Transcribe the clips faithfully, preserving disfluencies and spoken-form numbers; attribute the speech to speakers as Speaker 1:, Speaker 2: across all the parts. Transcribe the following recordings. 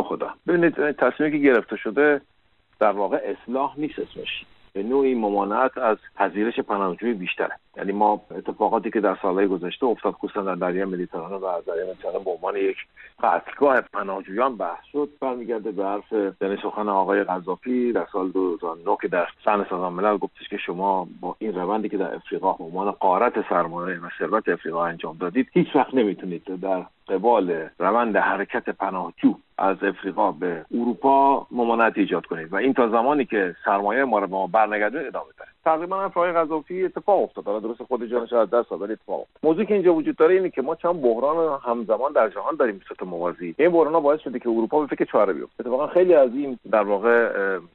Speaker 1: خدا. ببینید تصمیمی که گرفته شده در واقع اصلاح نیست، اسمش به نوعی ممانعت از پذیرش پناهجوی بیشتره. یعنی ما اتفاقاتی که در سالهای گذشته افتاد خصوصا در دریای مدیترانه و دریای مدیترانه به عنوان یک قتلگاه پناهجویان بحث شد، برمیگرده به حرف یعنی سخن آقای قذافی در سال دو هزار و نه که در صحن سازمان ملل گفتش که شما با این روندی که در افریقا به عنوان غارت سرمایه و ثروت افریقا انجام دادید، هیچ وقت نمیتونید در قبال روند حرکت پناهجو از افریقا به اروپا ممانعت ایجاد کنید و این تا زمانی که سرمایه ما رو به ما برنگردونه ادامه داره. تقریبا هم آقای قذافی اتفاق افتاد، درست خود جانش از دست داد، اتفاق. موضوعی که اینجا وجود داره اینه که ما چند بحران همزمان در جهان داریم به صورت موازی. این بحران‌ها باعث شده که اروپا به فکر چاره بیفته. اتفاقا خیلی از این در واقع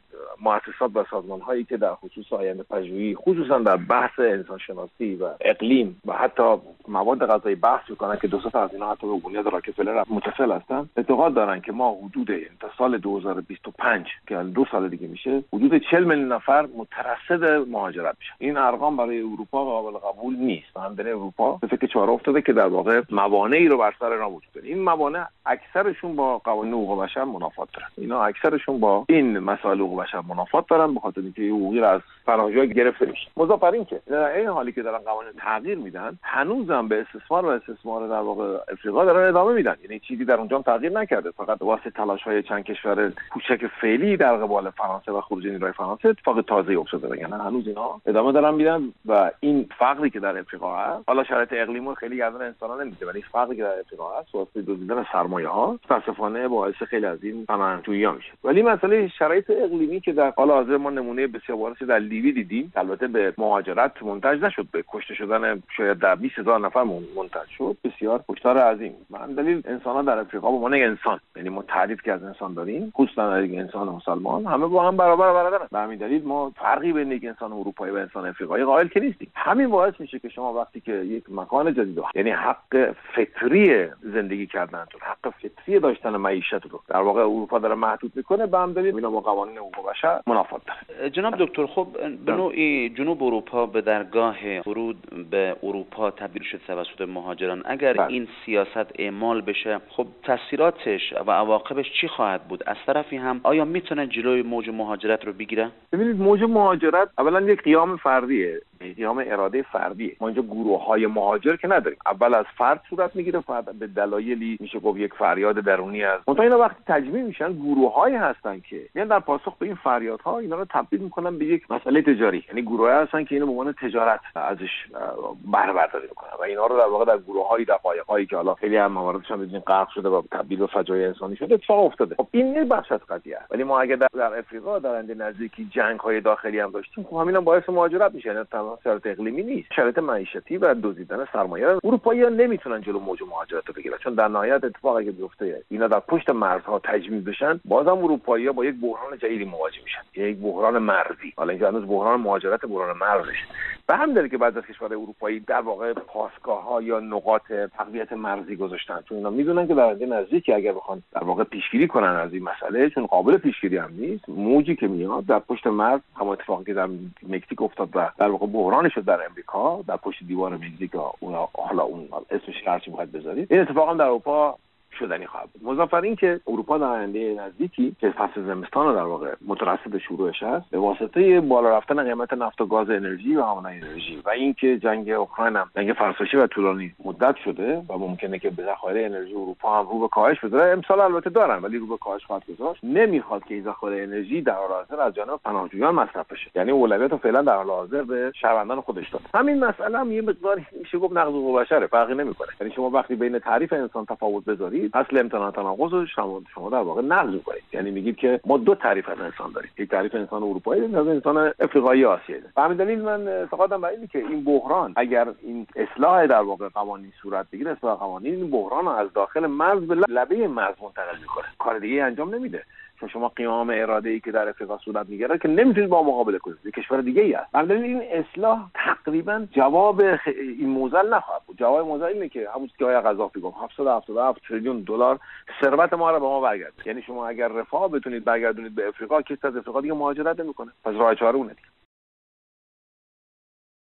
Speaker 1: مؤسسات و سازمان‌هایی که در خصوص آینده پژوهی خصوصا در بحث انسانشناسی و اقلیم و حتی مواد غذایی بحث می‌کنن که دو سه تا از اینا حتی به بنیاد راکفلر متصل هستن، اعتقاد دارن که ما حدود تا سال دو هزار و بیست و پنج که دو سال دیگه میشه حدود چهل میلیون نفر مترصد مهاجرت میشن. این ارقام برای اروپا قابل قبول نیست. همدن اروپا به فکر چاره افتاده که در واقع موانعی رو بر سر اینا وجود داره. این موانع اکثرشون با قوانین حقوق بشر منافات دارن. اینا اکثرشون با این مسائل حقوق بشر منافات دارن، به خاطر اینکه حقوقی را از پناهجویان گرفته میشه. مضاف بر این که در این حالی که دارن قوانین تغییر میدن، هنوزم به استثمار و استثمار در واقع افریقا دارن ادامه میدن. یعنی چیزی در اونجا تغییر نکرده، فقط واسه تلاش‌های چند کشور کوچک فعلی در قبال فرانسه و خروج نیروهای فرانسه اتفاق تازه‌ای افتاده. یعنی هنوز اینا ادامه دارن میدن و این فقری که در افریقا هست، حالا شرایط اقلیمی خیلی گردن انسان‌ها نمیده، ولی فقری که در افریقا هست واسه دزدیدن سرمایه‌ها متأسفانه باعث خیلی از این پناهجویی‌ها میشه. ولی مسئله شرایط اقلیمی که در حال حاضر ما نمونه بسیار بارشی در لیبی دیدیم، البته به مهاجرت منتج نشد، به کشته شدن شاید در بیست هزار نفر منتج شد، بسیار کشتار عظیم. من دلیل انسان‌ها در افریقا به عنوان انسان، یعنی ما تعریف که از انسان داریم، خصوصا انسان مسلمان، همه با هم برابر برابرن. به همین دلیل ما فرقی بین یک انسان اروپایی و انسان افریقایی قائل که نیستیم. همین باعث میشه که شما وقتی که یک مکان جدید، یعنی حق فطری زندگی کردن، حق فطری داشتن معیشت رو در واقع اروپا داره محدود میکنه، به همین دلیل اینا با قوانین حقوق بشر منافات داره.
Speaker 2: جناب دکتر، خب به نوعی جنوب اروپا به درگاه ورود به اروپا تبدیل شد توسط مهاجران. اگر بله. این سیاست اعمال بشه، خب تاثیراتش و عواقبش چی خواهد بود؟ از طرفی هم آیا میتونه جلوی موج مهاجرت رو بگیره؟
Speaker 1: ببینید، موج مهاجرت اولا یک قیام فردیه، قیام اراده فردیه. ما اینجا گروه‌های مهاجر که نداریم. اول از فرد صورت میگیره، فرد به دلایلی میشه گفت یک فریاد درونی است. منتها اینا وقتی تجمیع میشن، گروه‌هایی هستن که میان در پاسخ به این فریادها اینا رو تبدیل میکنن به یک مسئله تجاری. یعنی گروه‌ها هستن که اینو به عنوان تجارت ازش بهره برداری میکنن و اینا رو در واقع در گروه‌های دقایق‌هایی که حالا خیلی هم مواردش هم بدین غرق شده و تبدیل به فجایع انسانی شده اتفاق افتاده. خب این یه بخش از قضیه است. ولی ما اگه در, در افریقا در آینده نزدیکی جنگ‌های داخلی هم داشتیم، خب همینا باعث مهاجرت میشه. یعنی تنها شرایط اقلیمی نیست، شرایط معیشتی و دزدیدن سرمایه. اروپایی‌ها نمیتونن جلو موج مهاجرت رو بگیرن، چون در نهایت اتفاقی که بیفته اینا در پشت مرزها تجمیع بشن، بازم اروپایی‌ها با یک بحران جدیدی مواجه میشن، یک بحران مرزی. حالا اینجا هنوز بحران مهاجرت بحران مرزی. به همین دلیل که بعضی از کشورهای اروپایی در واقع پاسگاه‌ها یا نقاط تقویت مرزی گذاشتن، چون اینا میدونن که در آینده نزدیکی اگر بخوان در واقع پیشگیری کنن از این مسئله، چون قابل پیشگیری هم نیست، موجی که میاد در پشت مرز، همون اتفاقی که در مکزیک افتاد و در واقع بحرانی شد در امریکا در پشت دیوار مکزیک، اون حالا اون اسمش هر چی بخواید بذارید، این اتفاقا در اروپا شدنی خواهد بود. مضاف بر این که اروپا در آینده نزدیکی که فصل زمستان در واقع مترصد شروعش است، به واسطه بالا رفتن قیمت نفت و گاز انرژی و همان انرژی و اینکه جنگ اوکراین هم جنگ فرسایشی و طولانی مدت شده و ممکنه که به ذخایر انرژی اروپا هم رو به کاهش بذاره. امسال البته دارن ولی رو به کاهش خواهد گذاشت. نمیخواد که این ذخایر انرژی در حال حاضر از جانب پناهجویان مصرف بشه، یعنی اولویت رو فعلا در حال حاضر به شهروندان خودش داد. همین مسئله هم یه مقداری میشه گفت نقض حقوق بشره، فرقی نمیکنه. یعنی شما وقتی بین تعریف انسان تفاوت بذارید، اصل امتناع تناقض شما شما در واقع نقض می‌کنید. یعنی میگید که ما دو تعریف از انسان داریم، یک تعریف انسان اروپایی و انسان افریقایی آسیایی. به همین دلیل من اعتقادم بر اینه که این بحران اگر این اصلاح در واقع قوانین صورت بگیره، اصلاح قوانین این بحران رو از داخل مرز به لبه مرز منتقل می‌کنه، کار دیگه انجام نمیده. چون شما قیام اراده‌ای که در افریقا صورت میگیره که نمیتونید با مقابله کنید، یک کشور دیگه‌ای است. در دلیل این اصلاح تقریبا جواب این موزل نخواهد بود. جواب موزل اینه که همون چیزی که آقای قذافی گفت، هفتصد و هفتاد و هفت تریلیون دلار ثروت ما رو به ما برگرده. یعنی شما اگر رفاه بتونید برگردونید به افریقا، کسی از افریقا دیگه مهاجرت نمیکنه. پس راه چاره اونه.